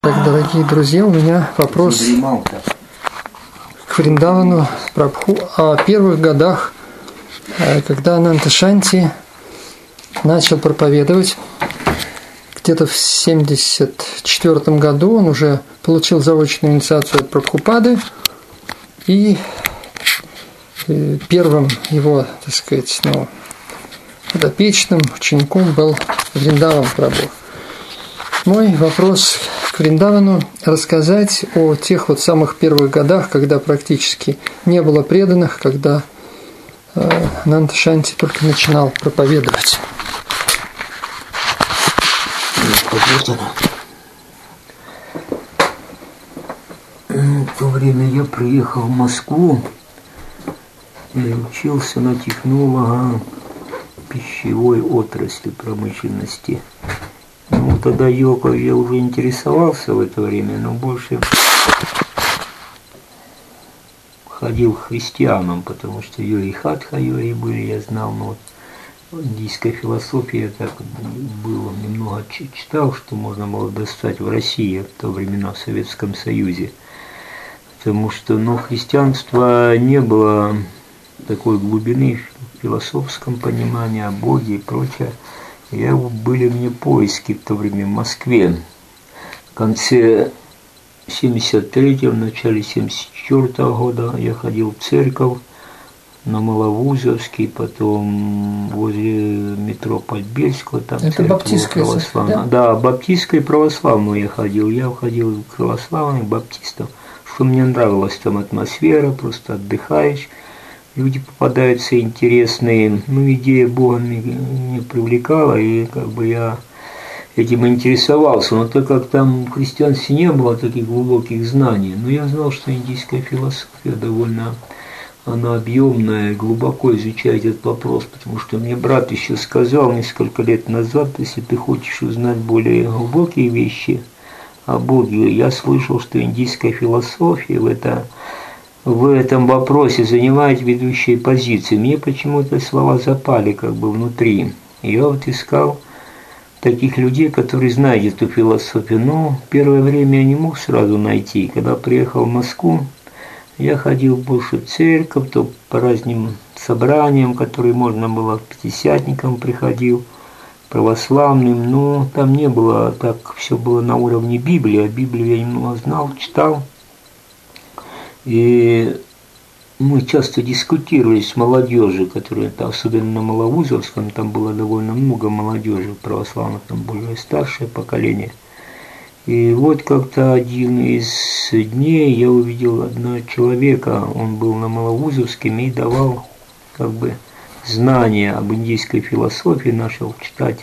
Так, дорогие друзья, у меня вопрос к Вриндавану Прабху о первых годах, когда Ананта Шанти начал проповедовать. Где-то в 1974 году он уже получил заочную инициацию от Прабхупады, и первым его, так сказать, подопечным учеником был Вриндаван Прабху. Мой вопрос к Вриндавану – рассказать о тех самых первых годах, когда практически не было преданных, когда Ананта Шанти только начинал проповедовать. В то время я приехал в Москву и учился на технолога пищевой отрасли промышленности. Тогда йогой я уже интересовался в это время, но больше ходил к христианам, потому что йоги хатха йоги были, я знал, но индийской философии я так было немного читал, что можно было достать в России в то времена в Советском Союзе. Потому что христианства не было такой глубины в философском понимании о Боге и прочее. Были мне поиски в то время в Москве. В конце 73-го, в начале 74-го года я ходил в церковь на Маловузовский, потом возле метро Подбельского, там это баптистская православная. Да, баптистская и православную я ходил. Я ходил к православным, баптистам, что мне нравилась там атмосфера, просто отдыхаешь. Люди попадаются интересные, идея Бога меня привлекала, и я этим интересовался. Но так как там в христианстве не было таких глубоких знаний, но я знал, что индийская философия довольно, она объемная, глубоко изучает этот вопрос, потому что мне брат еще сказал несколько лет назад, если ты хочешь узнать более глубокие вещи о Боге, я слышал, что индийская философия в этом вопросе занимает ведущие позиции. Мне почему-то слова запали внутри. Я искал таких людей, которые знают эту философию. Но первое время я не мог сразу найти. Когда приехал в Москву, я ходил больше в церковь, то по разным собраниям, которые можно было, к пятидесятникам приходил, православным. Но там не было так, все было на уровне Библии. А Библию я немного знал, читал. И мы часто дискутировали с молодежью, которая, особенно на Маловузовском, там было довольно много молодежи православных, там более старшее поколение. И как-то один из дней я увидел одного человека, он был на Маловузовском и давал знания об индийской философии, начал читать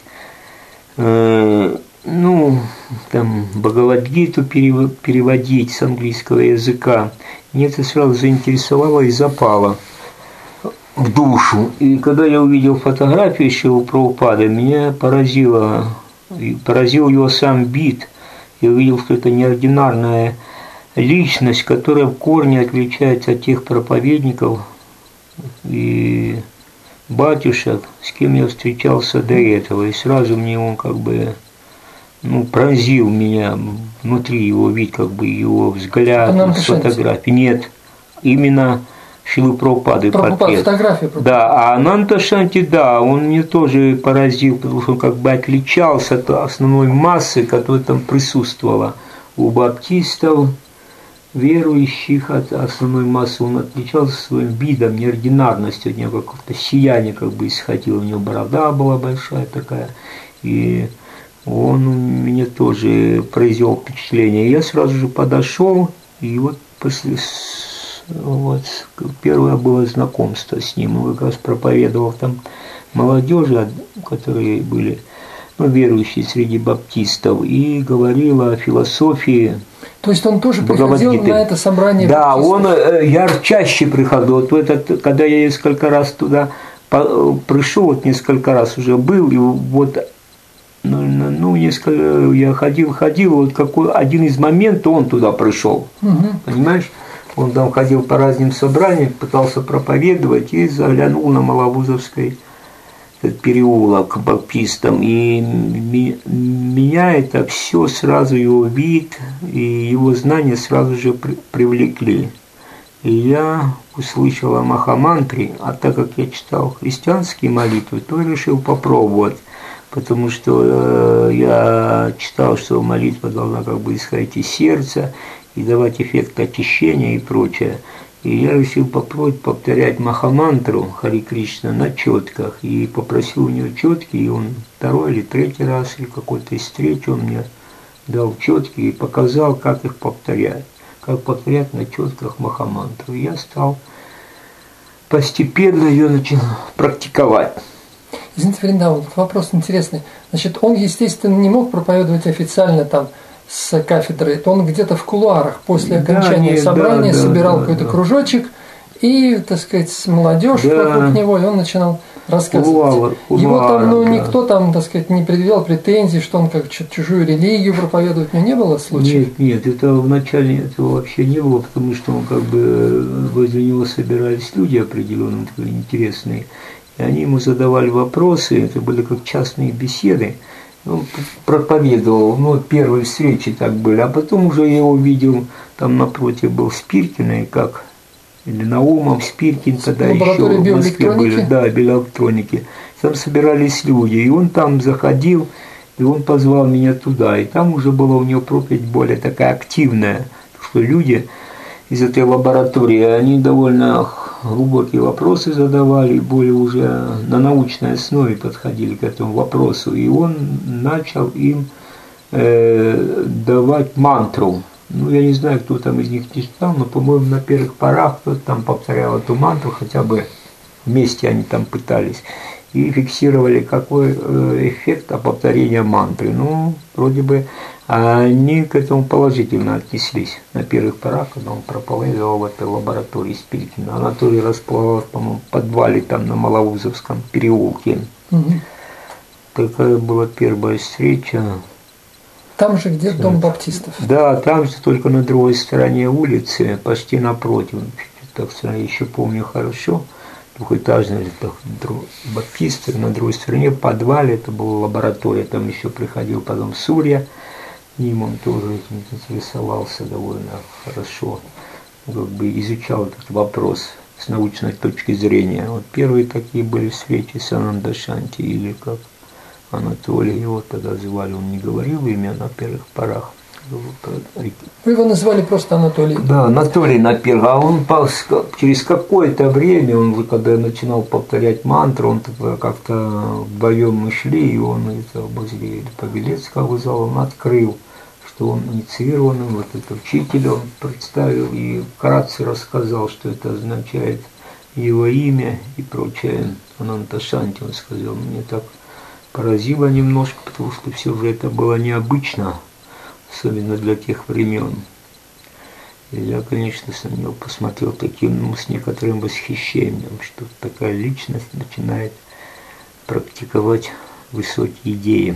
Бхагавад-гиту переводить с английского языка. Мне это сразу заинтересовало и запало в душу. И когда я увидел фотографию Шрилы Прабхупады, меня поразил его сам вид. Я увидел, что это неординарная личность, которая в корне отличается от тех проповедников и батюшек, с кем я встречался до этого. И сразу мне он поразил меня внутри его вид, его взгляд, фотографии. Нет, именно Шрилы Прабхупады портрет. Да, а Ананта Шанти, да, он мне тоже поразил, потому что он отличался от основной массы, которая там присутствовала у баптистов, верующих, от основной массы. Он отличался своим видом, неординарностью, от него какое-то сияние исходило, у него борода была большая такая, и он меня тоже произвел впечатление. Я сразу же подошел, и первое было знакомство с ним. Он проповедовал там молодежи, которые были верующие среди баптистов, и говорил о философии. То есть он тоже приходил на это собрание баптистов? Да, я чаще приходил. Когда я несколько раз туда пришел, несколько раз уже был, и несколько я ходил, один из моментов он туда пришел, понимаешь? Он там ходил по разным собраниям, пытался проповедовать и заглянул на Маловузовской этот переулок к баптистам, и меня это все сразу, его вид и его знания сразу же привлекли. И я услышал о Махамантре, а так как я читал христианские молитвы, то решил попробовать, потому что я читал, что молитва должна как бы исходить из сердца и давать эффект очищения и прочее. И я решил попробовать повторять Махамантру Хари Кришна на четках. И попросил у него четки, и он второй или третий раз, или какой-то из третий, он мне дал четки и показал, как их повторять. Как повторять на четках Махамантру. И я стал постепенно ее начал практиковать. Извините, Вриндаван, вопрос интересный. Значит, он, естественно, не мог проповедовать официально там с кафедры, то он где-то в кулуарах после окончания собрания собирал какой-то кружочек и, так сказать, молодежь вокруг него, и он начинал рассказывать. Его там, никто там, так сказать, не предъявлял претензий, что он как чужую религию проповедует, у него не было случаев? Нет, это вначале этого вообще не было, потому что он как бы возле него собирались люди определенные, такие интересные, и они ему задавали вопросы, это были как частные беседы. Он проповедовал, первые встречи так были, а потом уже я его видел, там напротив был Спиркин, или Наумов, Спиркин, тогда еще в Москве были, биоэлектроники. Там собирались люди, и он там заходил, и он позвал меня туда, и там уже была у него проповедь более такая активная, что люди из этой лаборатории, они довольно глубокие вопросы задавали, более уже на научной основе подходили к этому вопросу, и он начал им давать мантру. Я не знаю, кто там из них читал, но, по-моему, на первых порах кто-то там повторял эту мантру, хотя бы вместе они там пытались, и фиксировали, какой эффект от повторения мантры. Вроде бы они к этому положительно отнеслись на первых порах, когда он проповедовал в этой лаборатории Спиркина. Анатолий располагался, по-моему, в подвале там на Малоузовском переулке. Такая была первая встреча. Там же, где дом баптистов? Да, там же, только на другой стороне улицы, почти напротив. Так что я еще помню хорошо. Двухэтажный баптисты, на другой стороне, в подвале, это была лаборатория, там еще приходил потом Сурья, ним он тоже этим интересовался довольно хорошо, изучал этот вопрос с научной точки зрения. Первые такие были встречи с Ананда Шанти, или как Анатолий, его тогда звали, он не говорил имя на первых порах. Вы его назвали просто Анатолий? Да, Анатолий на первых. А он через какое-то время, он когда начинал повторять мантру, он как-то вдвоем мы шли, и он это возле Павелецкого зала, он открыл, что он инициированный, вот этот учитель он представил и вкратце рассказал, что это означает его имя и прочее. Ананда Шанти, он сказал, мне так поразило немножко, потому что все же это было необычно, особенно для тех времен. И я, конечно, на него посмотрел таким, с некоторым восхищением, что такая личность начинает практиковать высокие идеи.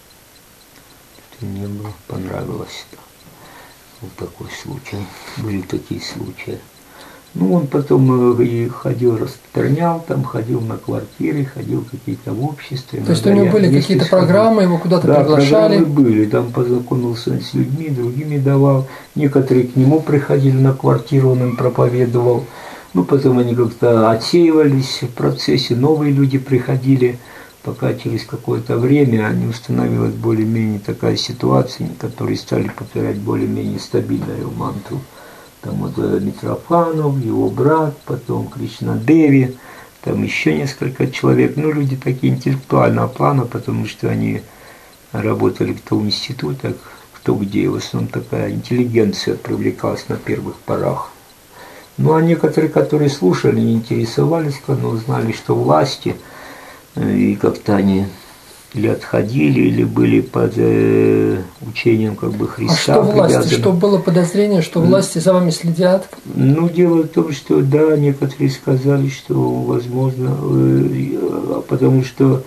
Это мне понравилось. Вот такой случай. Были такие случаи. Он потом и ходил, распространял, там ходил на квартиры, ходил в какие-то общества. То есть у него были какие-то программы, его куда-то приглашали? Да, программы были, там познакомился с людьми, другими давал. Некоторые к нему приходили на квартиру, он им проповедовал. Потом они как-то отсеивались в процессе, новые люди приходили, пока через какое-то время не установилась более-менее такая ситуация, которые стали повторять более-менее стабильную мантру. Там вот Митрофанов, его брат, потом Кришна Деви, там еще несколько человек. Люди такие интеллектуального плана, потому что они работали кто в институтах, кто где. В основном такая интеллигенция привлекалась на первых порах. А некоторые, которые слушали, не интересовались, но узнали, что власти, и как-то они или отходили, или были под учением Христа. А что власти? Что было подозрение, что власти за вами следят? Дело в том, что да, некоторые сказали, что возможно, потому что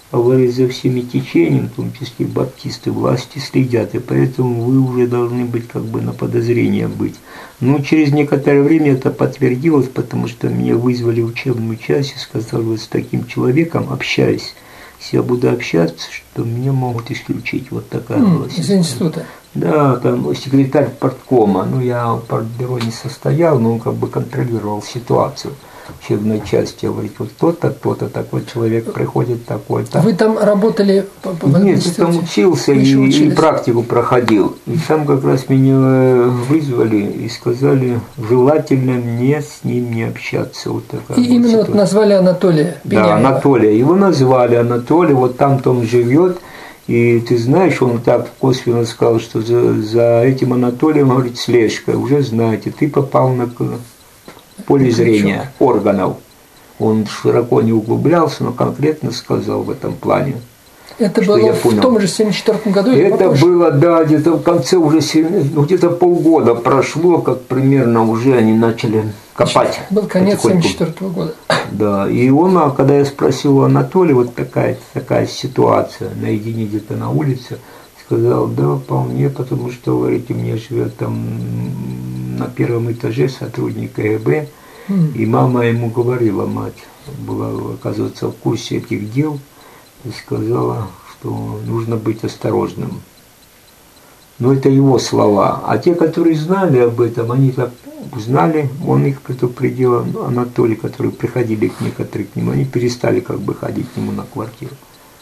говорит, за всеми течениями, в том числе баптисты, власти следят, и поэтому вы уже должны быть как бы на подозрение быть. Но через некоторое время это подтвердилось, потому что меня вызвали в учебную часть и сказали, вот с таким человеком общаюсь. Если я буду общаться, что меня могут исключить. Вот такая была из института. Да, там секретарь парткома. Ну, я в партбюро не состоял, но он как бы контролировал ситуацию в учебной части. Говорит, вот то-то, такой человек приходит, такой-то. Вы там работали? Нет, я там учился и практику проходил. И там как раз меня вызвали и сказали, желательно мне с ним не общаться. Вот такая и именно вот назвали Анатолия Пеняева. Да, Анатолия. Его назвали Анатолий, вот там-то он живет. И ты знаешь, он так косвенно сказал, что за этим Анатолием, говорит, слежка. Уже знаете, ты попал на поле зрения органов. Он широко не углублялся, но конкретно сказал в этом плане. Это было в том же 1974 году? Это было, да, где-то в конце уже, где-то полгода прошло, как примерно уже они начали копать. Был конец 1974 года. Да, и он, когда я спросил у Анатолия, вот такая ситуация, наедине где-то на улице, сказал, да, вполне, потому что, говорите, мне живет там на первом этаже сотрудник КГБ, и мама ему говорила, мать была, оказывается, в курсе этих дел, и сказала, что нужно быть осторожным. Но это его слова. А те, которые знали об этом, они так знали, он их предупредил, Анатолий, которые приходили к нему, они перестали как бы ходить к нему на квартиру.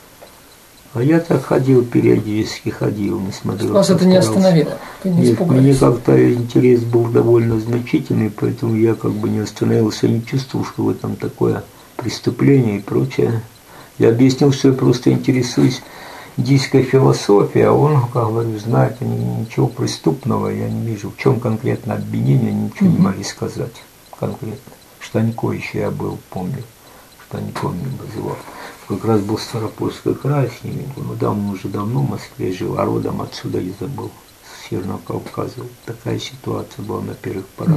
А я так ходил, периодически ходил, не смотрел. Вас это не остановило? Вы не испугались? Мне как-то интерес был довольно значительный, поэтому я как бы не остановился, не чувствовал, что в этом такое преступление и прочее. Я объяснил, что я просто интересуюсь индийской философией, а он, как говорю, знает, ничего преступного я не вижу. В чем конкретно обвинение, они ничего не могли сказать конкретно. Штанько еще я был, помню. Штанько меня вызывал. Как раз был Ставропольский край с ними, ну да, он уже давно в Москве жил, а родом отсюда я забыл, с Северного Кавказа. Вот такая ситуация была на первых порах.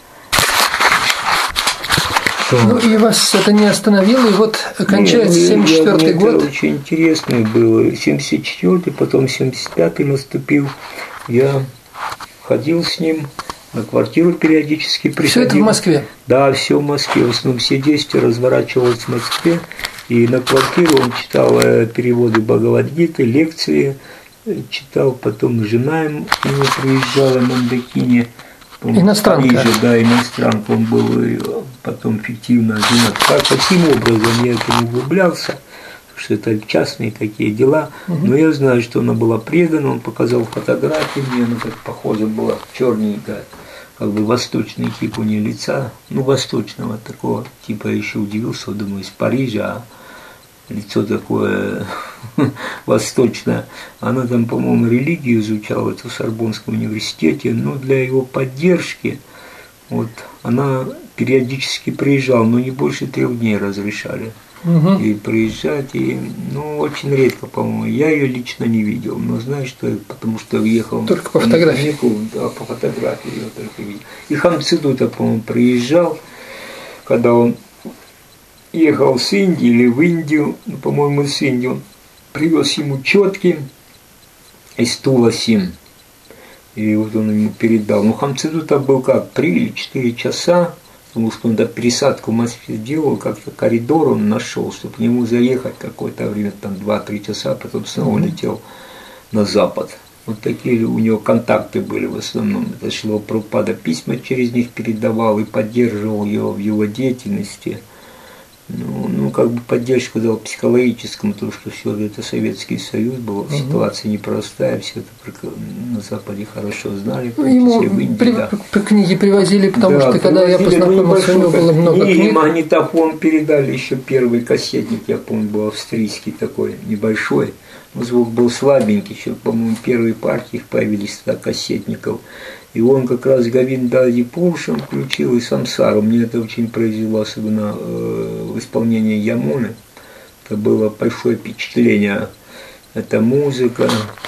Ну и вас это не остановило, и вот кончается 1974 год. Это очень интересно было. 1974, потом 1975 наступил. Я ходил с ним на квартиру периодически приходил. Все это в Москве? Да, все в Москве. В основном все действия разворачивалось в Москве. И на квартиру он читал переводы Бхагавад-гиты, лекции читал. Потом жена ему приезжала в Мандакине. Иностранка. В Париже, да, иностранка. Он был потом фиктивно женат. Каким образом я это не углублялся, потому что это частные такие дела. Но я знаю, что она была предана. Он показал фотографии мне, она так похожа была, черненькая. Как бы восточный тип у нее лица, ну, восточного такого типа, я еще удивился, думаю, из Парижа, а лицо такое восточное. Она там, по-моему, религию изучала в Сорбонском университете, но для его поддержки, вот, она периодически приезжала, но не больше 3 дней разрешали. И приезжать, и, ну, очень редко, по-моему, я ее лично не видел, но знаю, что потому что уехал только по фотографии. Да, по фотографии я только видел. И Хамцидута, по-моему, приезжал, когда он ехал с Индии или в Индию, ну, по-моему, с Индии, он привез ему четки из Тула-Сим, и вот он ему передал. Ну, Хамцидута был как, 3 или 4 часа, потому что он пересадку в Москве делал, как-то коридор он нашел, чтобы к нему заехать какое-то время, там 2-3 часа, потом снова летел на запад. Вот такие у него контакты были в основном. Это шло Прабхупада, письма через них передавал и поддерживал его в его деятельности. Ну, как бы поддержку дал психологическому, потому что все это Советский Союз был, ситуация непростая, все это на Западе хорошо знали. Ему в Индии, да. Книги привозили, потому что когда я познакомился, у него было много книг. И магнитофон передали, еще первый кассетник, я помню, был австрийский такой, небольшой. Звук был слабенький, еще, по-моему, первые партии их появились тогда кассетников. И он как раз Говиндади Пурушам включил и Самсару. Мне это очень произвело, особенно в исполнении Ямуны. Это было большое впечатление. Это музыка.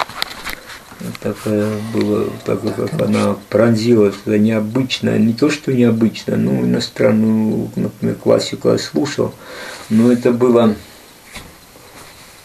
Такая была, так как она пронзила, это необычно, не то что необычно, ну, иностранную, например, классику я слушал, но это было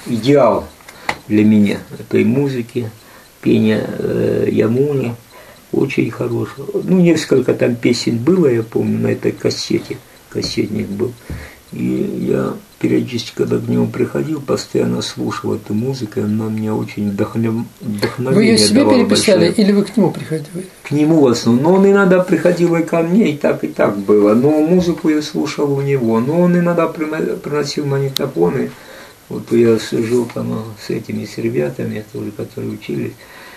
идеал для меня этой музыки, пение Ямуни. Очень хорошее. Ну, несколько там песен было, я помню, на этой кассете. Кассетник был. И я периодически, когда к нему приходил, постоянно слушал эту музыку, и она мне очень вдохновение давала. Вы ее себе переписали большое. Или вы к нему приходили? К нему в основном. Но он иногда приходил и ко мне, и так было. Но музыку я слушал у него. Но он иногда приносил магнитофоны. Вот я жил там с этими с ребятами, тоже, которые учились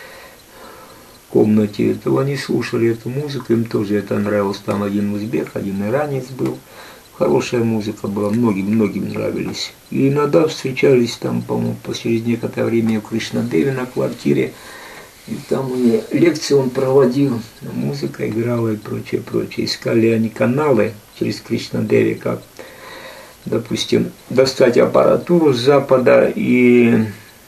в комнате, то они слушали эту музыку, им тоже это нравилось. Там один узбек, один иранец был. Хорошая музыка была, многим нравились. И иногда встречались там, по-моему, через некоторое время в Кришнадеве на квартире. И там лекции он проводил, музыка играла и прочее. Искали они каналы через Кришнадеви, как, допустим, достать аппаратуру с Запада и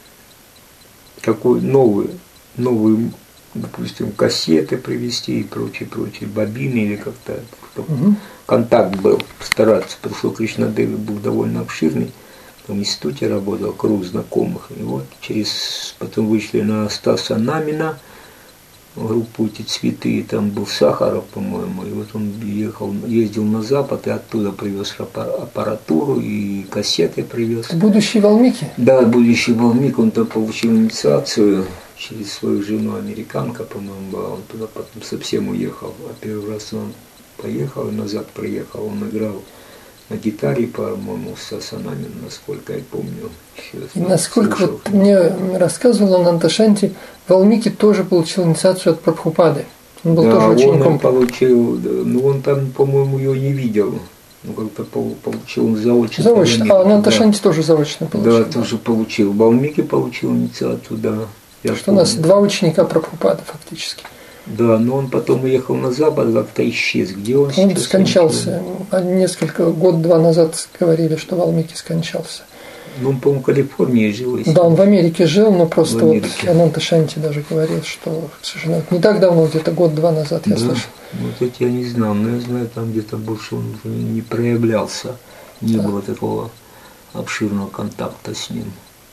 какую новую, допустим, кассеты привезти и прочее, бобины или как-то, чтобы контакт был, стараться, потому что Кришнадеви был довольно обширный, там в институте работал, круг знакомых, и вот потом вышли на Стаса Намина, группу эти цветы, там был Сахаров, по-моему, и вот он ездил на Запад и оттуда привез аппаратуру и кассеты привез. Будущий Валмики? Да, будущий Валмик, он там получил инициацию через свою жену, американка, по-моему, была, он туда потом совсем уехал, а первый раз он поехал и назад приехал, он играл на гитаре, по-моему, с Сасанамин, насколько я помню. Насколько вот мне рассказывал Ананда Шанти, Валмики тоже получил инициацию от Прабхупады. Он был тоже учеником. Он получил, но он там, по-моему, ее не видел. Ну, как-то получил он заочно. Заочно, а Ананда Шанти тоже заочно получил. Да, тоже получил. Валмики получил инициацию, да. Что у нас два ученика Прабхупады фактически. Да, но он потом уехал на Запад, как-то исчез. Где он сейчас? Он скончался. Год-два назад говорили, что Валмики скончался. Ну, он, по-моему, в Калифорнии жил. Да, он в Америке жил, но просто вот Ананда Шанти даже говорил, что, к сожалению, не так давно, где-то год-два назад я слышал. Вот это я не знал, но я знаю, там где-то больше он не проявлялся. Не было такого обширного контакта с ним.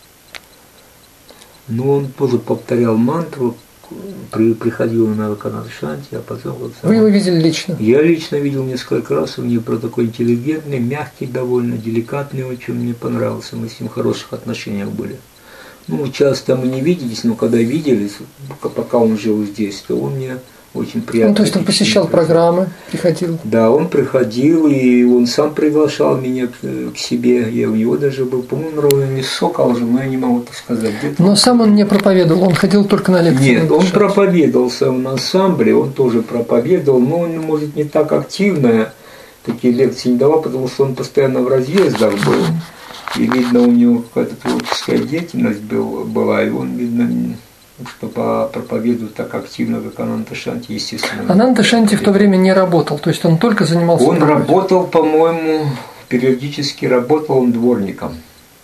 Но он тоже повторял мантру, приходил на канал Шанти, а потом вот сам. Вы его видели лично? Я лично видел несколько раз, он мне про такой интеллигентный, мягкий довольно, деликатный, очень мне понравился, мы с ним в хороших отношениях были. Ну, часто мы не виделись, но когда виделись, пока он жил здесь, то он мне очень приятно. Ну, то есть он посещал программы, приходил? Да, он приходил, и он сам приглашал меня к себе. Я у него даже был, по-моему, ровно не Сокол же, но я не могу так сказать. Но сам он не проповедовал, он ходил только на лекции? Нет, он проповедовал в своем ансамбле, он тоже проповедовал, но он, может, не так активно такие лекции не давал, потому что он постоянно в разъездах был. И, видно, у него какая-то творческая деятельность была, и он, видно, что проповедует так активно, как Ананда Шанти, естественно. Ананда Шанти в то время не работал, то есть он только занимался Он работал, по-моему, периодически работал он дворником.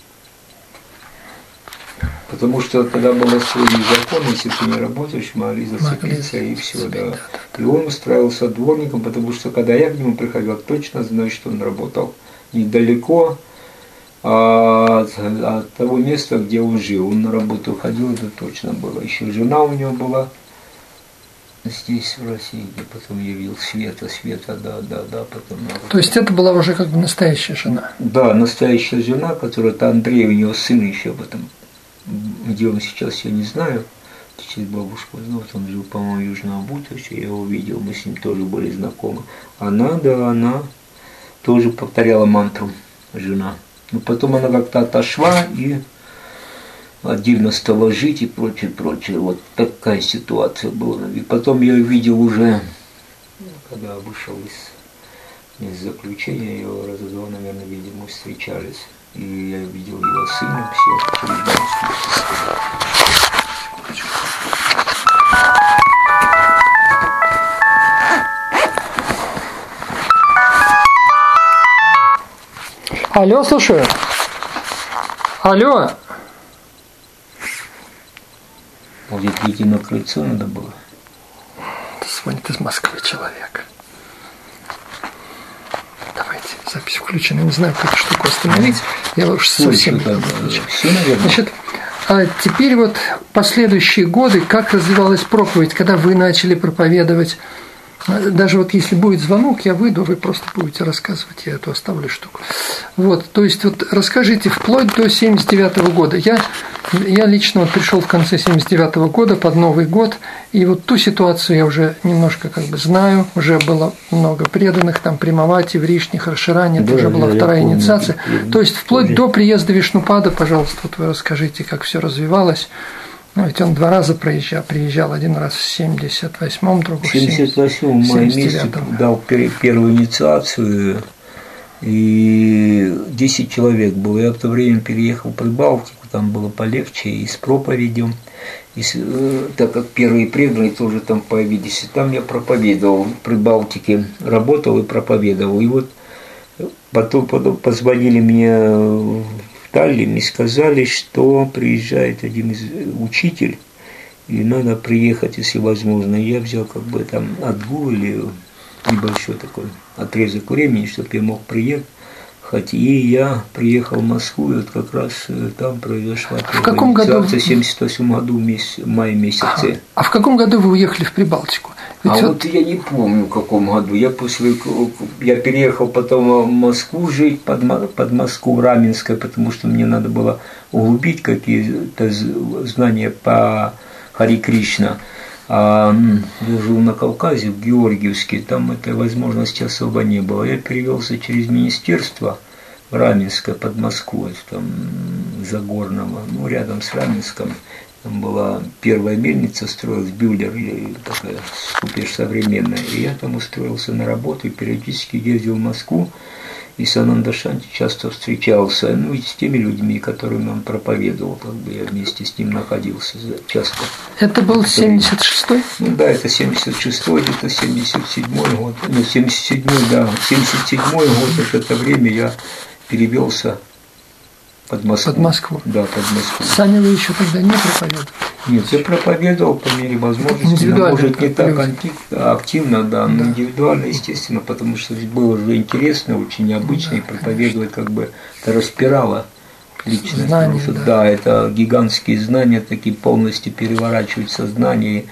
Потому что тогда был особый закон, если ты не работаешь, могли зацепиться и все, да. И он устраивался дворником, потому что когда я к нему приходил, точно знаю, что он работал недалеко от того места, где он жил. Он на работу ходил, это точно было. Еще жена у него была здесь, в России, где потом я видел Света, да, потом. То есть это была уже как бы настоящая жена? Да, настоящая жена, которая-то Андрей, у него сын еще об этом. Где он сейчас, я не знаю. Сейчас бабушку знал, он жил, по-моему, в Южном Бутове, я его видел, мы с ним тоже были знакомы. Она тоже повторяла мантру, жена. Но потом она как-то отошла и отдельно стала жить и прочее. Вот такая ситуация была. И потом я видел уже, когда вышел из заключения, я его раза два, наверное, видимо, встречались. И я видел его сына, все через Алло, слушаю. Алло. Может, выйти на крыльцо надо было? Звонит из Москвы человек. Давай запись включена. Не знаю, как эту штуку остановить. Я уж совсем не помню. Значит, а теперь вот последующие годы, как развивалась проповедь, когда вы начали проповедовать. Даже вот если будет звонок, я выйду, вы просто будете рассказывать, я эту оставлю штуку. Вот, то есть вот расскажите вплоть до 79 года. Я лично вот пришел в конце 79 года под Новый год, и вот ту ситуацию я уже немножко как бы знаю, уже было много преданных, там Примавати, Вришних, Расширани, это уже была вторая инициация. То есть вплоть до приезда Вишнупада, пожалуйста, вот вы расскажите, как все развивалось. Ну, ведь он 2 раза приезжал, один раз в 78-м, другой в 78-м в мае месяце дал первую инициацию, и 10 человек было. Я в то время переехал в Прибалтику, там было полегче и с проповедью, и так как первые преданные тоже там появились, и там я проповедовал в Прибалтике, работал и проповедовал. И вот потом позвонили мне Таллин и сказали, что приезжает один учитель, и надо приехать, если возможно. И я взял как бы там отгул или небольшой такой отрезок времени, чтобы я мог приехать. И я приехал в Москву, и вот как раз там произошла в каком году? В 1978 году, в мае месяце. А в каком году вы уехали в Прибалтику? Ведь вот я не помню, в каком году. Я переехал потом в Москву жить, под Москву, в Раменское, потому что мне надо было углубить какие-то знания по Хари Кришна. Я жил на Кавказе, в Георгиевске, там этой возможности особо не было. Я перевелся через министерство в Раменское, под Москвой, там Загорного, рядом с Раменском. Там была первая мельница, строилась, Бюллер, такая супер современная. И я там устроился на работу и периодически ездил в Москву. И с Ананда Шанти часто встречался, и с теми людьми, которыми он проповедовал, как бы я вместе с ним находился часто. Это был 76-й? Да, это 76-й, где-то 77-й год. 77-й, да, 77-й год, это время я перевелся под Москву. Под Москву? Да, под Москву. Сами вы еще тогда не проповедовали? Нет, я проповедовал по мере возможности, может, не так активно, да, но индивидуально, естественно, потому что было уже интересно, очень необычно, и проповедовать как бы это распирало личность. Знания, потому что, да, это гигантские знания, такие полностью переворачивают сознание.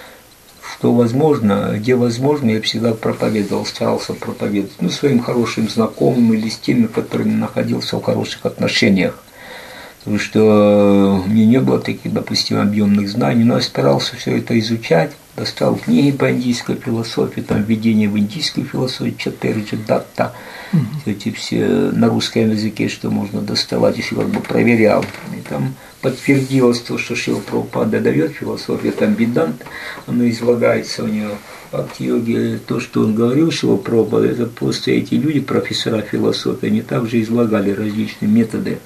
Что возможно, где возможно, я всегда проповедовал, старался проповедовать, своим хорошим знакомым или с теми, которыми находился в хороших отношениях. Потому что у меня не было таких, допустим, объемных знаний, но я старался все это изучать, достал книги по индийской философии, там введение в индийскую философию, Чаттерджи, Датта, эти все на русском языке, что можно доставать, еще как бы проверял. И там подтвердилось то, что Шрила Прабхупада дает философию, там Ведант, оно излагается у него в Бхакти-йоге, то, что он говорил, Шрила Прабхупада, это просто эти люди, профессора философии, они также излагали различные методы.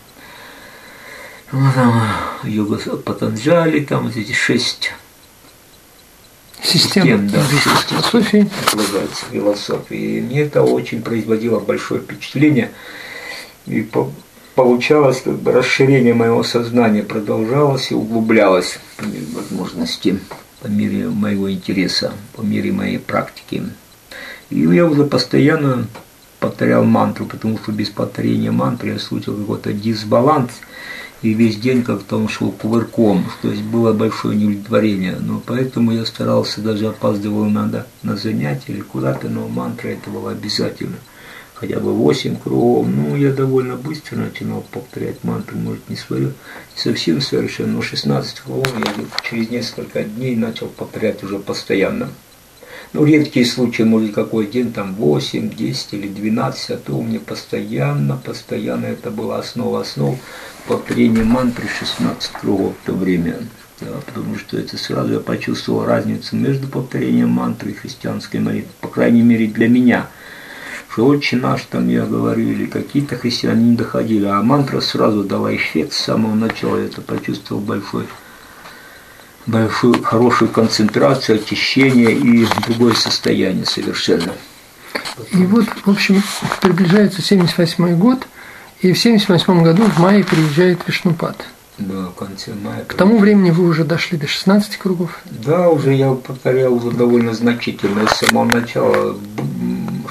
Там йога Патанджали, там вот эти 6 систем, да, философии. Излагается философии. И мне это очень производило большое впечатление. И получалось, как бы расширение моего сознания продолжалось и углублялось по мере возможности, по мере моего интереса, по мере моей практики. И я уже постоянно повторял мантру, потому что без повторения мантры я слышал какой-то дисбаланс, и весь день как-то он шел кувырком, то есть было большое неудовлетворение. Но поэтому я старался, даже опаздывал на занятия или куда-то, но мантра это было обязательно. Хотя бы 8 кругов. Я довольно быстро начинал повторять мантру, может, не совсем совершенно, но 16 кругов я через несколько дней начал повторять уже постоянно. Редкие случаи, может, какой день, там 8, 10 или 12, а то у меня постоянно это была основа основ повторения мантры 16 кругов в то время. Да, потому что это сразу я почувствовал разницу между повторением мантры и христианской молитвы, по крайней мере для меня. Что «Отче наш», там я говорю, или какие-то христиане не доходили, а мантра сразу дала эффект с самого начала, я это почувствовал большую хорошую концентрацию, очищение и другое состояние совершенно. И вот, в общем, приближается 78-й год, и в 78-м году в мае приезжает Вишнупад. Да, в конце мая. К тому времени вы уже дошли до 16 кругов? Да, уже я повторял уже довольно значительно. С самого начала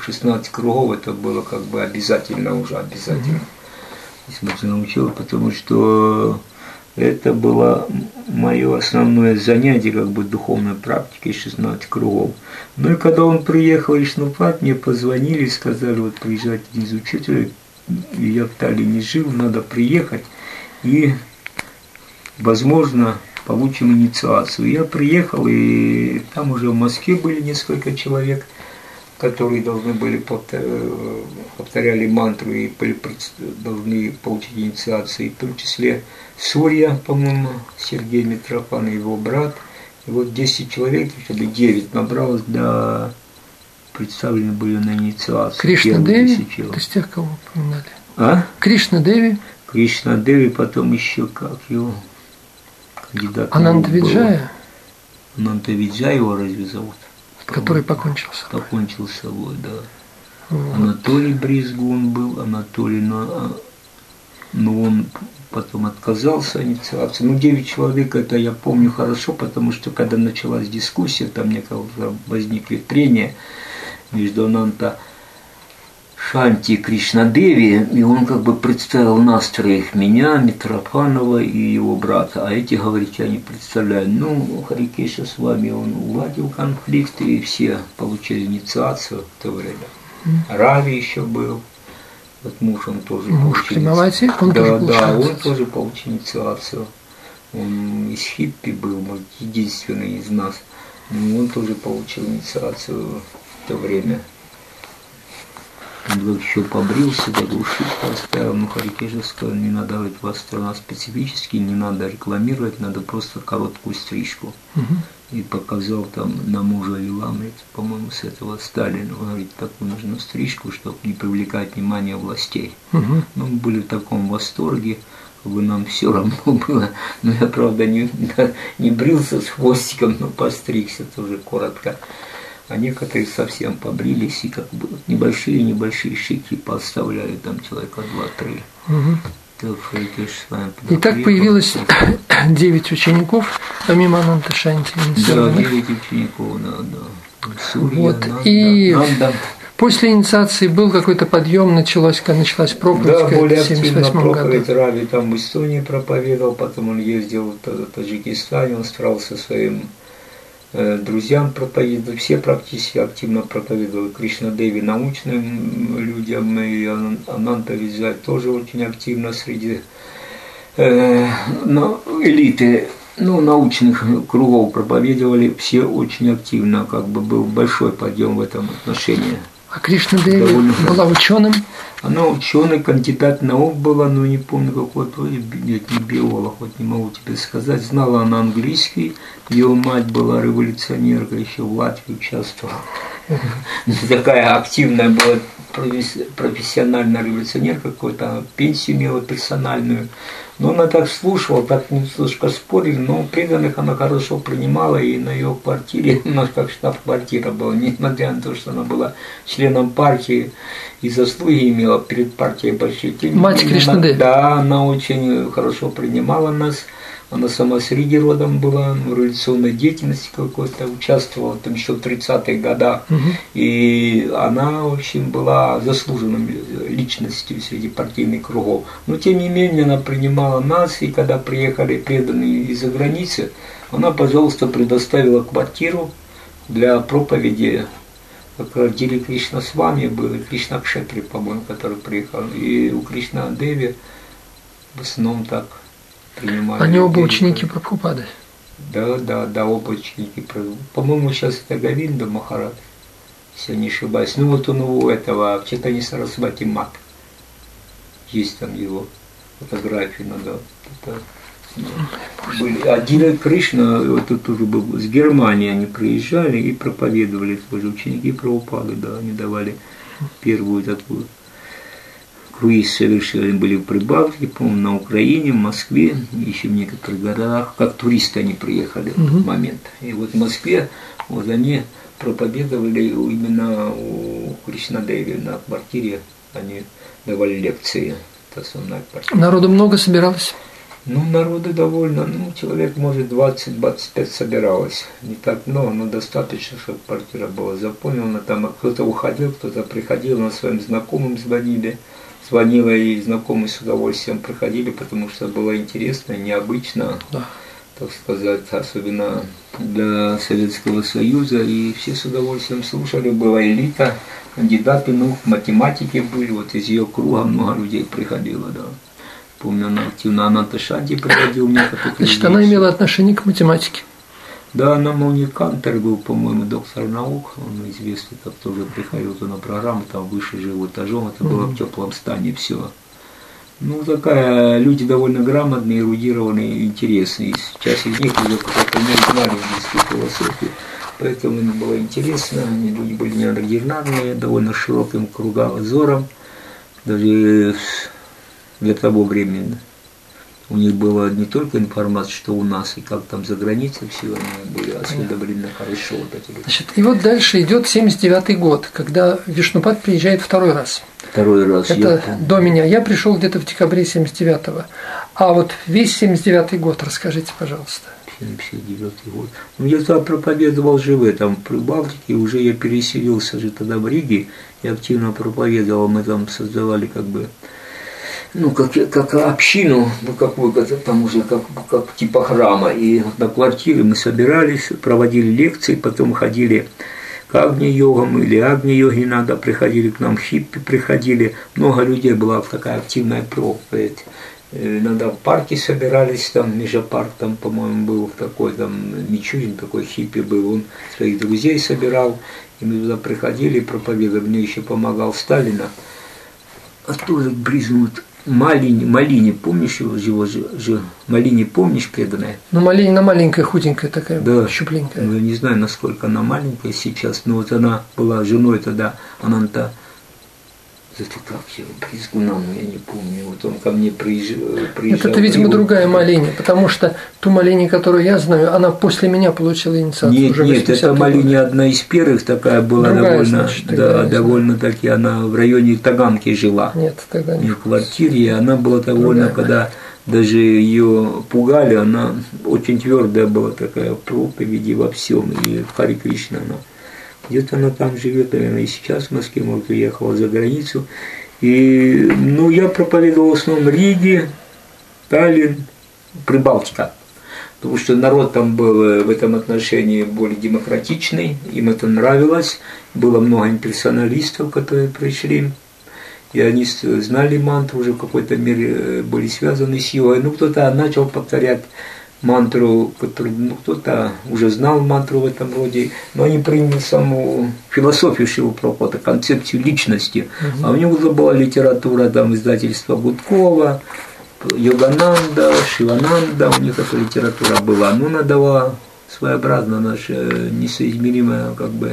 16 кругов это было как бы обязательно уже, обязательно. Если научил, потому что это было мое основное занятие, как бы духовной практикой 16 кругов. Ну и когда он приехал из Шнуфат, мне позвонили и сказали, вот приезжать из учителя, я в Таллине жил, надо приехать и, возможно, получим инициацию. Я приехал, и там уже в Москве были несколько человек, которые должны были повторяли мантру и должны получить инициацию, в том числе Сурья, по-моему, Сергей Митрофан и его брат. И вот 10 человек, или 9 набралось, для представлены были на инициацию. Кришна Деви, это из тех, кого упоминали. А? Кришна Деви. Кришна Деви, потом еще как его кандидат. Ананта Виджая. Ананта Виджая его разве зовут? Который покончил с собой. Покончил с собой, да. Вот. Анатолий Брезгун был, Анатолий, но он потом отказался от инициации. 9 человек, это я помню хорошо, потому что когда началась дискуссия, там некогда возникли трения между Ананта Шанти и Кришнадеви, и он как бы представил нас троих, меня, Митрофанова и его брата, а эти, говорит, я не представляю. Харикеша с вами, он уладил конфликт, и все получили инициацию в то время. Рави еще был, вот муж он тоже получил инициацию. Он тоже получил инициацию. Он из хиппи был, может, единственный из нас, но он тоже получил инициацию в то время. Он вдруг еще побрился, заглушил, поставил, Харикеша сказал, не надо говорить, у вас страна специфически, не надо рекламировать, надо просто короткую стрижку. И показал там на мужа Лиламы, по-моему, с этого Сталина, он говорит, такую нужно стрижку, чтобы не привлекать внимание властей. Мы были в таком восторге, как бы нам все равно было, но я, правда, не брился с хвостиком, но постригся тоже коротко. А некоторые совсем побрились и как бы небольшие шики поставляли, там человека 2-3. И так появилось 9 учеников, помимо Ананта Шанти. Да, 9 учеников, да. Сурья, вот. Нанда, И Нанда. После инициации был какой-то подъем, началась проповедь. Да, более активно проповедь. Рави там в Эстонии проповедовал, потом он ездил в Таджикистане, он старался своим друзьям проповедовать, все практически активно проповедовали. Кришнадеви научным людям, и Ананта Виджай тоже очень активно среди элиты, научных кругов проповедовали, все очень активно, как бы был большой подъем в этом отношении. А Кришнадеви была ученым? Она ученый, кандидат наук была, но не помню какой-то, нет, не биолог, вот не могу тебе сказать. Знала она английский, ее мать была революционерка, еще в Латвии участвовала. Такая активная была профессиональная революционерка, какую-то пенсию имела персональную. Но она так слушала, так немножко спорили, но преданных она хорошо принимала, и на ее квартире, у нас как штаб-квартира была, несмотря на то, что она была членом партии и заслуги имела перед партией большие. Мать Кришнадеви. Да, она очень хорошо принимала нас. Она сама среди родом была, в революционной деятельности какой-то участвовала, там еще в 30-х годах. И она, в общем, была заслуженной личностью среди партийных кругов. Но, тем не менее, она принимала нас, и когда приехали преданные из-за границы, она, пожалуйста, предоставила квартиру для проповеди. В квартире Кришна с вами был, и Кришна Кшетри, по-моему, который приехал. И у Кришна Деви в основном так принимали. Они оба ученики Прабхупады. Да, оба ученики. По-моему, сейчас это Говинда Махарадж, если я не ошибаюсь. Вот он у этого, в Чайтанья Сарасвати Мат. Есть там его фотографии, надо. Один Кришна, это тоже был, с Германии они приезжали и проповедовали, тоже ученики Прабхупады, да, они давали первую такую круиз совершили, были в Прибалтике, по-моему, на Украине, в Москве, еще в некоторых городах, как туристы они приехали в этот момент. И вот в Москве вот они проповедовали именно у Кришнадеви на квартире, они давали лекции. Это основная квартира. Народу много собиралось? Ну, народу довольно, ну, человек, может, 20-25 собиралось. Не так много, но достаточно, чтобы квартира была заполнена. Там кто-то уходил, кто-то приходил, на своим знакомым звонили. Звонила, и знакомые с удовольствием приходили, потому что было интересно, необычно, да, так сказать, особенно для Советского Союза. И все с удовольствием слушали, была элита, кандидаты наук, математики были, вот из ее круга много людей приходило, да. Помню, она активно Ананта Шанти приводил некоторых. Значит, она имела отношение к математике. Да, она Кантер был, по-моему, доктор наук, он известный, так тоже приходил на программу, там выше жил этажом, это было в теплом стане все. Ну, такая, люди довольно грамотные, эрудированные, интересные. Сейчас из них уже как-то не знали английскую философию, поэтому им было интересно, они люди были неординарные, довольно широким кругозором, даже для того времени. У них была не только информация, что у нас и как там за границей, все они были осведомлены хорошо. Вот эти люди. Значит, и вот дальше идет 79-й год, когда Вишнупад приезжает второй раз. Второй раз. Это до меня. Я пришел где-то в декабре 79-го. А вот весь 79-й год расскажите, пожалуйста. 79-й год. Ну, я тогда проповедовал же в этом, в Прибалтике, уже я переселился же тогда в Риге, я активно проповедовал, мы там создавали как бы, ну, как общину, ну, как вы, там уже как типа храма. И вот на квартире мы собирались, проводили лекции, потом ходили к Агни-йогам или Агни-йоги иногда приходили к нам, хиппи приходили. Много людей, была такая активная проповедь. Иногда в парке собирались, там Межапарк, там, по-моему, был такой, там Мичурин, такой хиппи был, он своих друзей собирал, и мы туда приходили, проповедовали, мне еще помогал Сталина. А тоже бризнут. Малине, помнишь его же? Малине, помнишь, преданная? Ну, Малинина маленькая, худенькая такая, да, щупленькая. Ну, я не знаю, насколько она маленькая сейчас, но вот она была женой тогда Ананта. Это как его, Призгунам, я не помню, вот он ко мне приезжал. Это, видимо, другая Малине, потому что ту Малине, которую я знаю, она после меня получила инициацию. Нет, это Малине одна из первых такая была, другая, довольно, значит, да, довольно-таки она в районе Таганки жила. Нет, тогда не в квартире, и она была довольно, когда даже ее пугали, она очень твердая была такая в проповеди во всем, и в Харе Кришна она. Где-то она там живет, наверное, и сейчас в Москве, может, уехала за границу. И, ну, я проповедовал в основном Риге, Таллин, Прибалтика. Потому что народ там был в этом отношении более демократичный, им это нравилось. Было много имперсоналистов, которые пришли. И они знали мантру, уже в какой-то мере были связаны с йогой. Ну, кто-то начал повторять мантру, которую, ну, кто-то уже знал мантру в этом роде, но они приняли саму философию Шрилы Прабхупады, концепцию личности. А у них уже была литература, там, издательства Гудкова, Йогананда, Шивананда, у них эта литература была. Но она дала своеобразно наша несоизмеримая как бы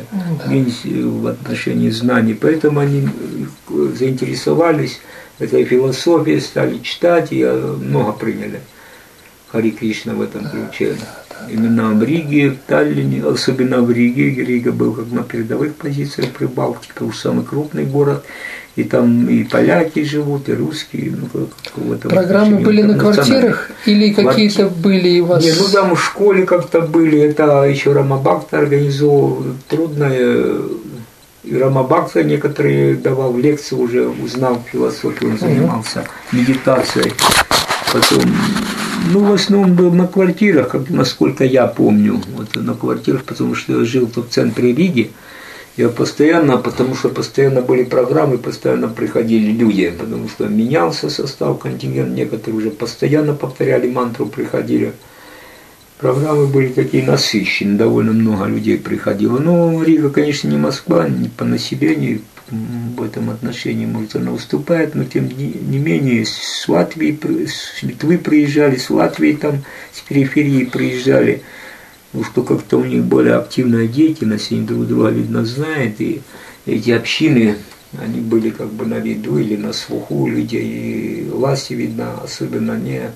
в отношении знаний. Поэтому они заинтересовались этой философией, стали читать, и много приняли Хари Кришна в этом ключе. Именно в Риге, в Таллине, особенно в Риге. Рига был как на передовых позициях Прибалтики, потому что самый крупный город. И там и поляки живут, и русские. Ну, программы были на квартирах или какие-то были у вас? Нет, ну там в школе как-то были. Это еще Рамабхакта организовал. Трудное. И Рамабхакта некоторые давал лекции, уже узнал философию, он занимался медитацией. Потом, ну, в основном был на квартирах, как, насколько я помню, вот на квартирах, потому что я жил в центре Риги, я постоянно, потому что постоянно были программы, постоянно приходили люди, потому что менялся состав, контингент, некоторые уже постоянно повторяли мантру, приходили. Программы были такие насыщенные, довольно много людей приходило. Но Рига, конечно, не Москва, не по населению, в этом отношении, может, она уступает, но тем не менее с Латвии, с Литвы приезжали, с Латвии там, с периферии приезжали, потому что как-то у них более активная деятельность, они друг друга, видно, знают, и эти общины, они были как бы на виду или на слуху людей, и власти, видно, особенно не,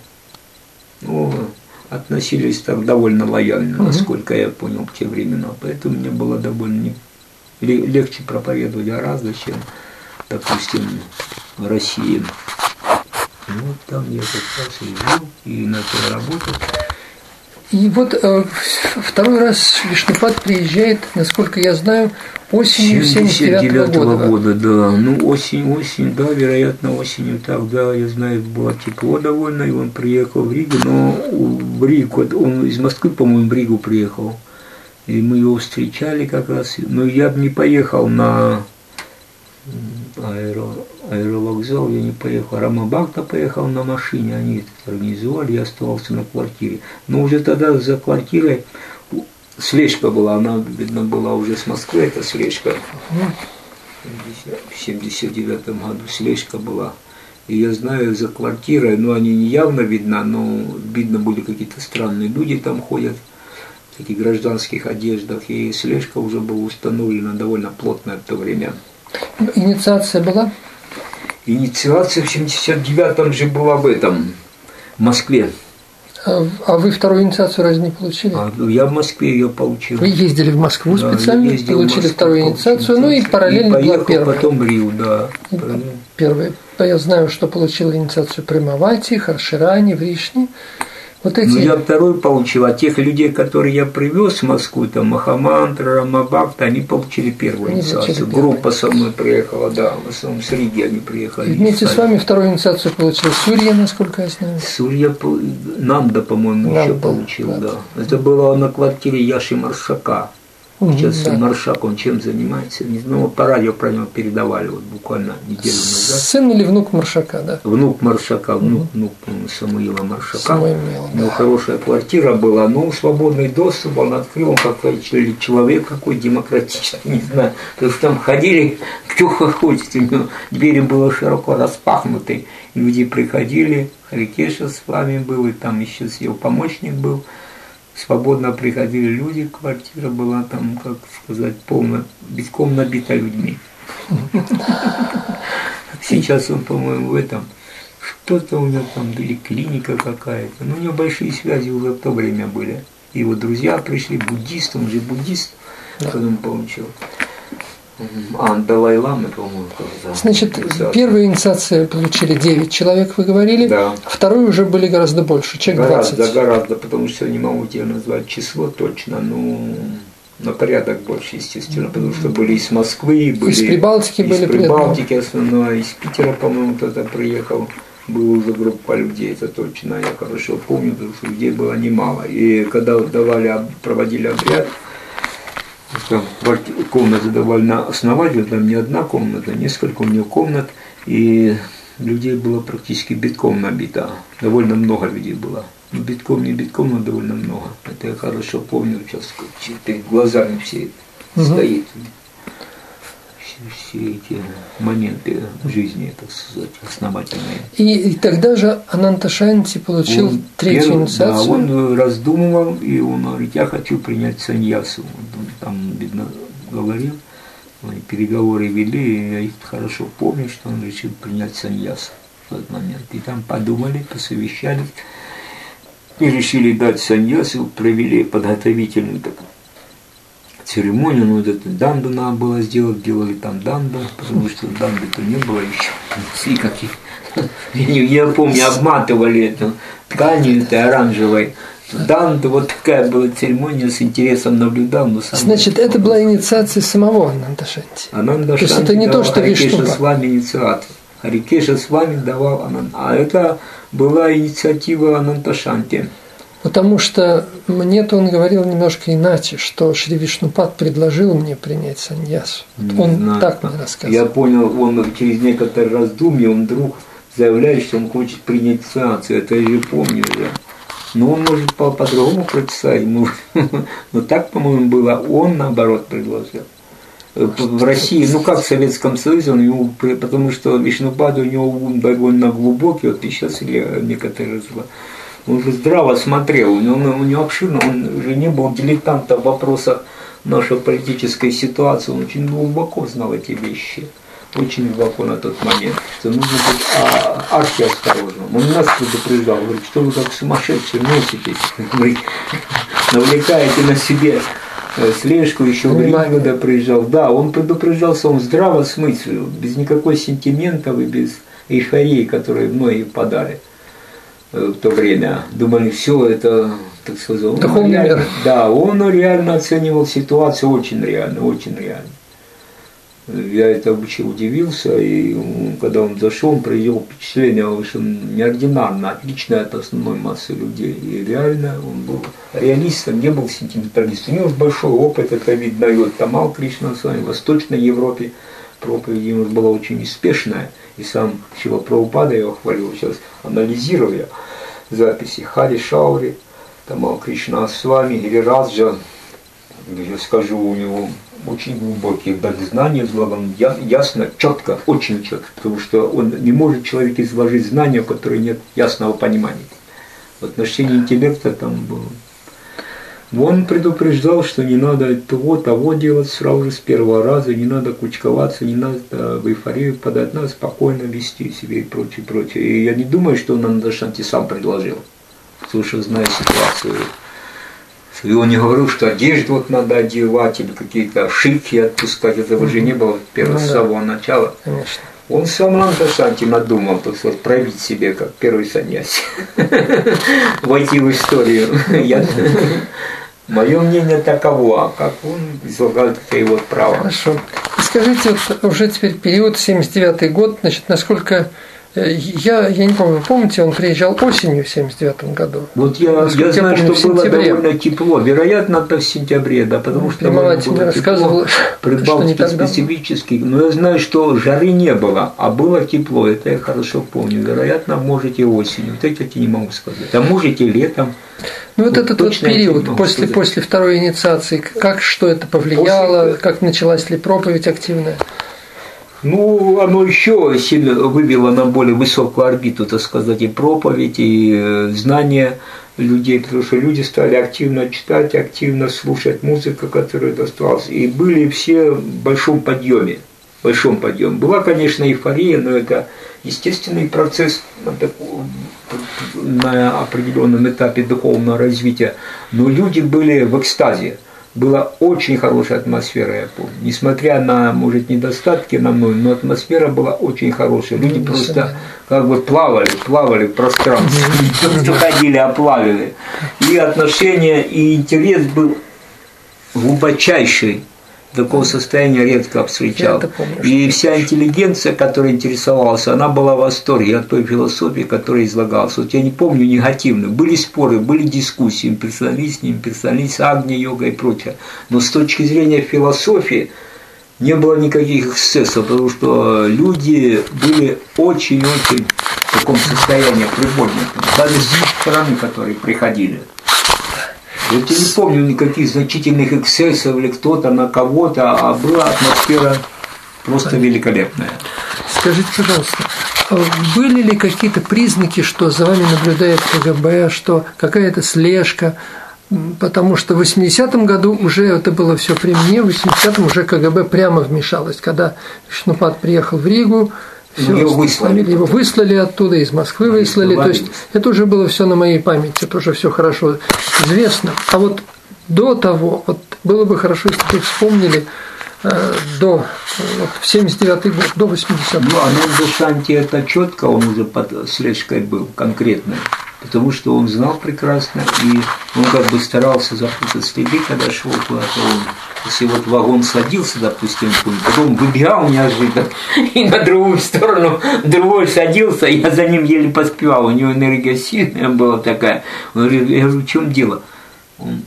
ну, относились так довольно лояльно, насколько я понял, в те времена, поэтому мне было довольно легче проповедовать гораздо, чем, допустим, в России. Ну, вот там я как раз и жил, и начал работать. И вот второй раз Вишнупад приезжает, насколько я знаю, осенью 79-го года. Да. Ну, осень, да, вероятно, осенью тогда, я знаю, было тепло довольно, и он приехал в Ригу, но в Ригу, он из Москвы, по-моему, в Ригу приехал, и мы его встречали как раз, но я бы не поехал на аэровокзал, я не поехал. Рамабхакта поехал на машине, они это организовали, я оставался на квартире. Но уже тогда за квартирой слежка была, она, видно, была уже с Москвы, эта слежка. В 79-м году слежка была. И я знаю, за квартирой, но они не явно видно, но видно были какие-то странные люди там ходят, в таких гражданских одеждах, и слежка уже была установлена довольно плотная в то время. Инициация была? Инициация в 79-м же была в Москве. А вы вторую инициацию разве не получили? Я в Москве ее получил. Вы ездили в Москву специально, получили вторую инициацию, ну и параллельно была первая. Потом в Рио, да. Первая. Я знаю, что получил инициацию при Мавати, Харширане, в Ришне. Вот эти... Ну, я второй получил, а тех людей, которые я привез в Москву, там Махамантра, Рамабхакта, они получили первую инициацию. Группа со мной приехала, да, в основном с Риги они приехали. И вместе с вами вторую инициацию получил Сурья, насколько я знаю. Сурья, Нанда, по-моему, еще получил, да. Это было на квартире Яши Маршака. Сейчас Маршак, он чем занимается? Не знаю, по радио про него передавали вот буквально неделю назад. Сын или внук Маршака, да? Внук Маршака, внук Самуила Маршака. Да. У него хорошая квартира была, но свободный доступ он открыл, он как человек какой демократичный, не знаю. Потому что там ходили, кто хочет, у него двери были широко распахнуты, люди приходили, Харикеша с вами был, и там еще его помощник был. Свободно приходили люди, квартира была там, как сказать, битком набита людьми. Сейчас он, по-моему, в этом, что-то у него там, или клиника какая-то, но у него большие связи уже в то время были. Его друзья пришли, буддист, он же буддист, потом получил. Далай-Лама, по-моему, да. Значит, первую инициацию получили 9 человек, вы говорили, да. Вторую уже были гораздо больше, человек 20. Гораздо, потому что я не могу тебе назвать число точно, но на порядок больше, естественно, потому что были из Москвы, были из Прибалтики, из Прибалтики основное, из Питера, по-моему, кто-то приехал. Была уже группа людей, это точно, я хорошо помню, потому что людей было немало. И когда проводили обряд, там комната довольно основательная, там не одна комната, несколько у нее комнат, и людей было практически битком набито. Довольно много людей было. Битком, не битком, но довольно много. Это я хорошо помню, сейчас перед глазами все стоит. Все эти моменты жизни, так сказать, основательные. И тогда же Ананта Шанти получил третью инициацию. Да, он раздумывал, и он говорит, я хочу принять саньясу. Он там, видно, говорил, переговоры вели, и я их хорошо помню, что он решил принять саньясу в тот момент. И там подумали, посовещались, и решили дать саньясу, провели подготовительную такую церемонию, но вот эту данду надо было сделать, делали там данду, потому что данды-то не было еще. Я помню, обматывали эту тканью этой оранжевой данду, вот такая была церемония, с интересом наблюдал. Но значит, это была инициация самого Ананта Шанти. Ананда Шанти, то есть это не то, что Харикеша с вами инициатор. Харикеша с вами давал Ананда. А это была инициатива Ананта Шанти. Потому что мне-то он говорил немножко иначе, что Шри Вишнупад предложил мне принять саньясу. Он так мне рассказывал. Я понял, он через некоторое раздумье, он вдруг заявляет, что он хочет принять саньясу. Это я же помню уже. Но он может по-другому прописать. Но так, по-моему, было. Он, наоборот, предложил. В России, ну как в Советском Союзе, потому что Вишнупад у него ум довольно глубокий, вот и сейчас некоторые разговаривают. Он же здраво смотрел, у него обширно, он же не был дилетантом в вопросах нашей политической ситуации, он очень глубоко знал эти вещи, очень глубоко на тот момент, что нужно быть архиосторожным. Он нас предупреждал, говорит, что вы как сумасшедшие носитесь, навлекаете на себе слежку, еще в Рим, когда приезжал. Да, он предупреждался, он здраво смыслил, без никакой сентиментов и без эйфории, которую многие подали в то время. Думали, все это, так сказать, духовный мир. Да, он реально оценивал ситуацию очень реально, очень реально. Я это вообще удивился, и когда он зашел, он произвел впечатление, что он неординарно, отличное от основной массы людей. И реально он был реалистом, не был сентименталистом. У него большой опыт, это видно, и вот Тамал Кришна с вами в Восточной Европе проповедь ему была очень успешная. И сам Шрила Прабхупада его хвалил, сейчас анализируя записи Хари Шаури, Тамал Кришна с вами, или Раджа, я скажу, у него очень глубокие знания, он ясно, четко, очень четко, потому что он не может человек изложить знания, у которых нет ясного понимания. В отношении интеллекта там было. Он предупреждал, что не надо того делать сразу же с первого раза, не надо кучковаться, не надо в эйфорию подать, надо спокойно вести себе и прочее, прочее. И я не думаю, что он Анандашанти сам предложил, потому что зная ситуацию. И он не говорил, что одежду вот надо одевать или какие-то ошибки отпускать. Этого же не было с самого начала. Конечно. Он сам Анандашанти надумал, так сказать, проявить себе как первый саньяси. Войти в историю. Мое мнение таково, а как он излагал, это его право. Хорошо. И скажите, вот уже теперь период 79-й год, значит, насколько... Я не помню, вы помните, он приезжал осенью в 79 году. Вот я знаю, помню, что было довольно тепло. Вероятно, это в сентябре, да, потому что было рассказывал, Прибалтики специфический. Но я знаю, что жары не было, а было тепло. Это я хорошо помню. Вероятно, можете осенью. Вот эти я не могу сказать. А можете летом. Ну вот этот вот период после второй инициации, как что это повлияло, как началась ли проповедь активная? Ну, оно еще сильно вывело на более высокую орбиту, так сказать, и проповедь, и знания людей, потому что люди стали активно читать, активно слушать музыку, которая досталась, и были все в большом подъеме. Была, конечно, эйфория, но это естественный процесс на определенном этапе духовного развития, но люди были в экстазе. Была очень хорошая атмосфера, я помню. Несмотря на, может, недостатки на мной, но атмосфера была очень хорошая. Люди просто как бы плавали в пространстве. Не просто ходили, а плавали. И отношения, и интерес был глубочайший. Такого состояния редко встречал. И вся интеллигенция, которая интересовалась, она была в восторге от той философии, которая излагалась. Вот я не помню негативных. Были споры, были дискуссии, имперсоналист, не имперсоналист, агни-йога и прочее. Но с точки зрения философии не было никаких эксцессов, потому что люди были очень-очень в таком состоянии приподнятом. Даже с их стороны, которые приходили. Вот я не помню никаких значительных эксцессов или кто-то на кого-то, а была атмосфера просто великолепная. Скажите, пожалуйста, были ли какие-то признаки, что за вами наблюдает КГБ, что какая-то слежка? Потому что в 80-м году уже это было все при мне, в 80-м уже КГБ прямо вмешалось, когда Вишнупад приехал в Ригу. Все, его выслали оттуда, из Москвы выслали. То есть это уже было все на моей памяти, это уже все хорошо известно. А вот до того, вот было бы хорошо, если бы вспомнили до 79-й год, до 80-го. Ну, Анандашанти это четко, он уже под слежкой был конкретно, потому что он знал прекрасно, и он как бы старался запутать следы, когда шел куда-то он. Если вот вагон садился, допустим, потом выбегал неожиданно и на другую сторону другой садился, я за ним еле поспевал, у него энергия сильная была такая. Я говорю, в чем дело? Он: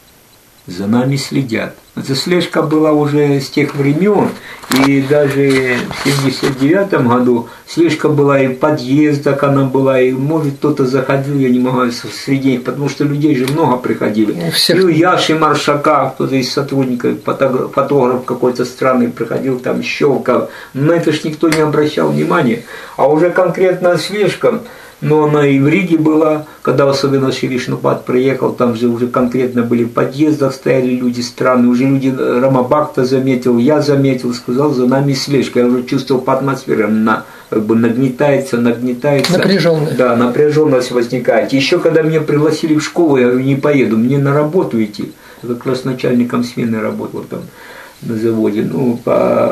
за нами следят. Эта слежка была уже с тех времен, и даже в 79 году слежка была и в подъездах, она была, и может кто-то заходил, я не могу среди них, потому что людей же много приходили. И у Яши Маршака, кто-то из сотрудников, фотограф какой-то странный приходил, там щелкал, на это ж никто не обращал внимания. А уже конкретно слежка, но она и в Риге была, когда особенно Шри Вишнупад приехал, там же уже конкретно были в подъездах, стояли люди странные, уже люди Рамабхакта заметил, я заметил, сказал, за нами слежка, я уже чувствовал по атмосфере, она как бы нагнетается. Напряженность. Да, напряженность возникает. Еще когда меня пригласили в школу, я говорю, не поеду, мне на работу идти. Я как раз начальником смены работал там на заводе, ну, по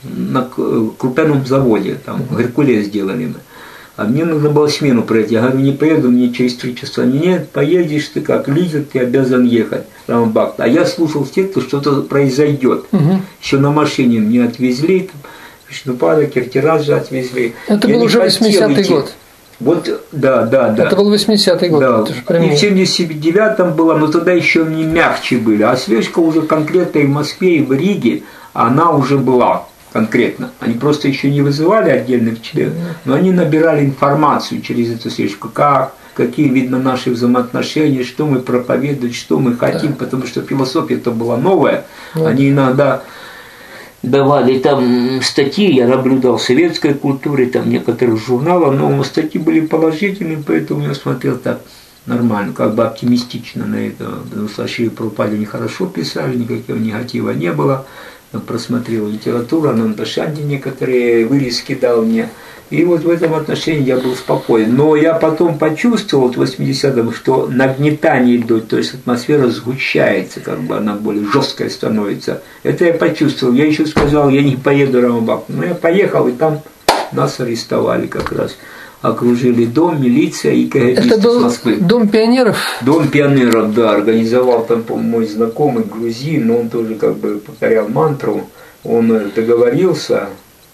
на крупяном заводе, там Геркулес сделали мы. А мне нужно было смену пройти. Я говорю, не поеду, мне через 3 часа. Нет, поедешь ты как, лидер, ты обязан ехать. А я слушал всех, что что-то произойдет. Еще на машине мне отвезли, Вишнупада, Киртираджа отвезли. Это был уже 80-й год. Вот, да. Это был 80-й год. Да. И в 79-м было, но тогда еще не мягче были. А слежка уже конкретно и в Москве, и в Риге, она уже была. Конкретно. Они просто еще не вызывали отдельных членов, но они набирали информацию через эту слежку, какие, видно, наши взаимоотношения, что мы проповедуем, что мы хотим, потому что философия-то была новая. Они иногда давали там статьи, я наблюдал советской культуры, там некоторых журналов, но статьи были положительные, поэтому я смотрел так нормально, как бы оптимистично на это. Потому что о Прабхупаде нехорошо писали, никакого негатива не было. Просмотрел литературу, Ананда-Шанти некоторые вырезки дал мне. И вот в этом отношении я был спокоен. Но я потом почувствовал в 80-м, что нагнетание идет, то есть атмосфера сгущается, как бы она более жесткая становится. Это я почувствовал. Я еще сказал, я не поеду в Рамабхакту. Но я поехал, и там нас арестовали как раз. Окружили дом, милиция и КГБисты с Москвы. Это был Дом пионеров? Дом пионеров, да, организовал там мой знакомый грузин, но он тоже как бы повторял мантру, он договорился,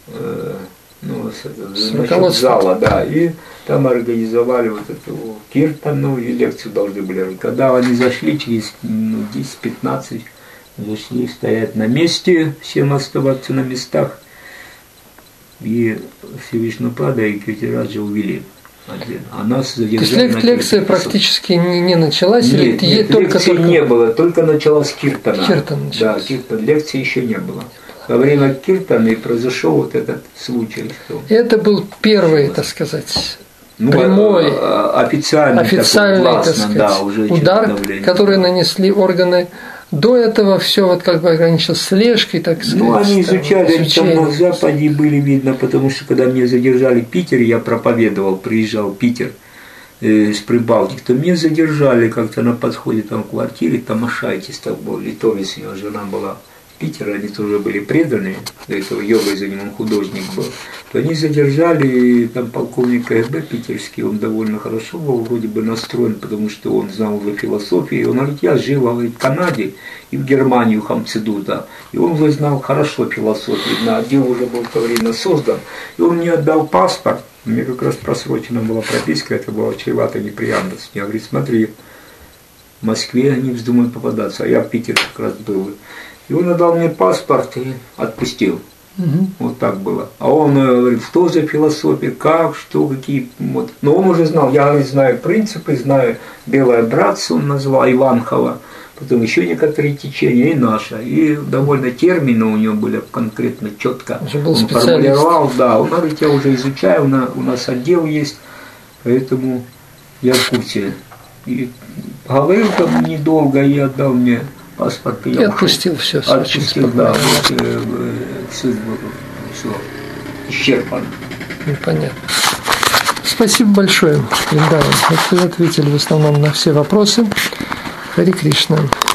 насчет зала, да, и там организовали вот эту киртану и лекцию должны были. Когда они зашли, через 10-15 зашли, стоять на месте, всем оставаться на местах. И Вишнупада и Киртираджа увели отдельно. А нас задержали. То есть лекция практически не началась? Нет, лекции не было, только началась киртана. Да, киртан. Лекции еще не было. Во время киртана и произошел вот этот случай. Это был первый, так сказать, прямой, официальный такой, властно, так сказать, да, уже удар, который нанесли органы. До этого все вот как бы ограничилось слежкой, так сказать. Ну, они изучали, там на Западе были видно, потому что когда меня задержали в Питере, я проповедовал, приезжал в Питер с Прибалтики, то меня задержали как-то на подходе там в квартире, там Ашайтис так был, литовец, его жена была в Питере, они тоже были преданы, до этого йогой за ним, он художник был. То они задержали, там полковник КГБ питерский, он довольно хорошо был вроде бы настроен, потому что он знал уже философию. Он говорит, я жил в Канаде и в Германии, у Хамцедута, и он уже знал хорошо философию. На отдел уже был в то время создан, и он мне отдал паспорт. У меня как раз просрочена была прописка, это было чревато неприятность. Я говорю, смотри, в Москве они вздумают попадаться, а я в Питере как раз был. И он отдал мне паспорт и отпустил. Вот так было. А он говорит, что за философия, как, что, какие. Вот. Но он уже знал, я говорит, знаю принципы, знаю белое братство, он назвал Иванхова, потом еще некоторые течения, и наше. И довольно термины у него были конкретно четко. Он формулировал, да, он говорит, я уже изучаю, у нас отдел есть, поэтому я в курсе. И говорил там недолго, и отдал мне паспорт. И отпустил все. Отпустил, да, все исчерпано. Понятно. Спасибо большое, Вриндаван. Вы ответили в основном на все вопросы. Хари Кришна.